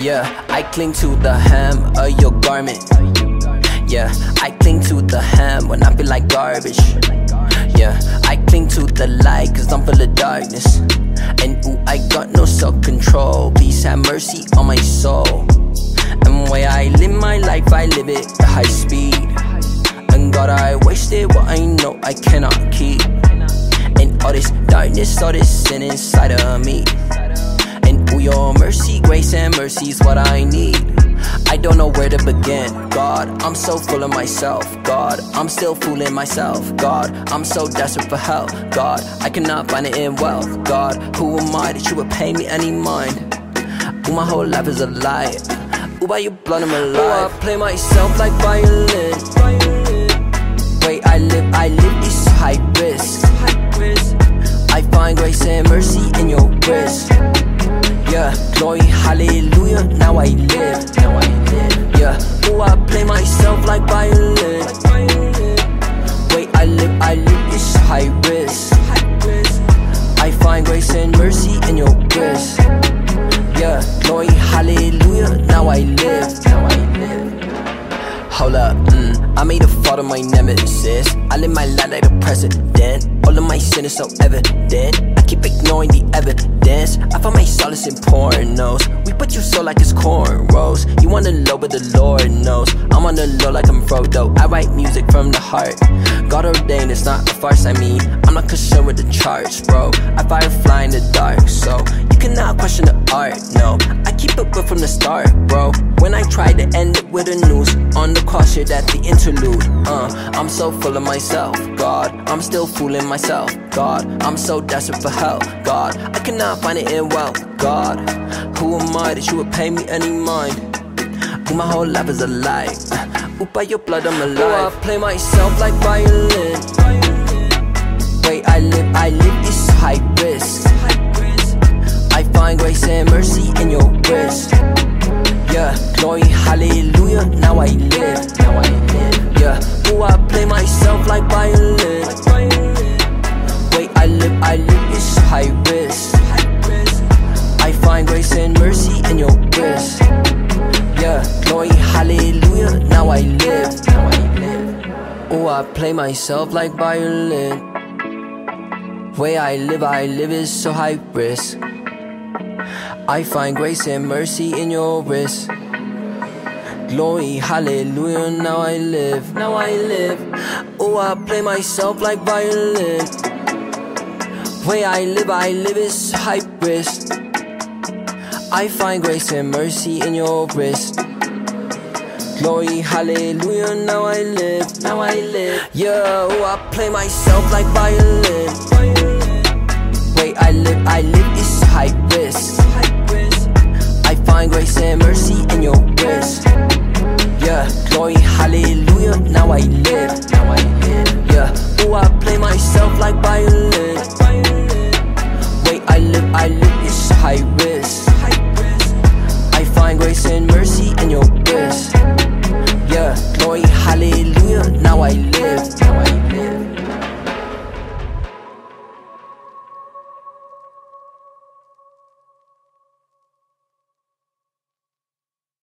Yeah, I cling to the hem of your garment. Yeah, I cling to the hem when I feel like garbage. Yeah, I cling to the light cause I'm full of darkness. And ooh, I got no self-control. Please have mercy on my soul. And way I live my life, I live it at high speed. And God, I wasted what I know I cannot keep. And all this darkness, all this sin inside of me. And ooh, your mercy, grace and mercy is what I need. I don't know where to begin. God, I'm so full of myself. God, I'm still fooling myself. God, I'm so desperate for help. God, I cannot find it in wealth. God, who am I that you would pay me any mind? Ooh, my whole life is a lie. Ooh, by your blood I'm alive. Ooh, I play myself like violin. Way I live is high risk. I find grace and mercy in your wrist. Yeah, glory, hallelujah, now I live. Yeah, ooh, I play myself like violin. Way I live is high risk. I find grace and mercy in your wrist. Yeah, glory, hallelujah, now I live. Hold up, I made a fault of my nemesis. I live my life like a president. All of my sin is so evident. I keep ignoring the evidence. I find my solace in pornos. We put you so like it's cornrows. You on the low but the Lord knows. I'm on the low like I'm Frodo. I write music from the heart. God ordained, it's not a farce. I mean, I'm not concerned with the charts, bro. I firefly in the dark, so you cannot question the art, no. I keep it good from the start, bro. When I try to end it with a noose on the cross here at the interlude, I'm so full of myself. God, I'm still fooling myself. God, I'm so desperate for help. God, I cannot find it in wealth. God, who am I that you would pay me any mind? Ooh, my whole life is a lie. Ooh, by your blood I'm alive. Ooh, I play myself like violin. Way I live is high risk. I find grace and mercy in your wrist. Yeah, glory, hallelujah, now I live. Yeah, ooh, I play myself like violin. Way I live is high risk. I find grace and mercy in your wrist. Yeah, glory, hallelujah, now I live. Ooh, I play myself like violin. Way I live is so high risk. I find grace and mercy in your wrist. Glory, hallelujah, now I live. Oh, I play myself like violin. Way I live is high risk. I find grace and mercy in your wrist. Glory, hallelujah, now I live. Yeah, oh, I play myself like violin. Way I live is high risk. I find grace and mercy in your wrist. Yeah, glory, hallelujah, now I live. Yeah, oh, I play myself like violin. Way I live is high risk. I find grace and mercy in your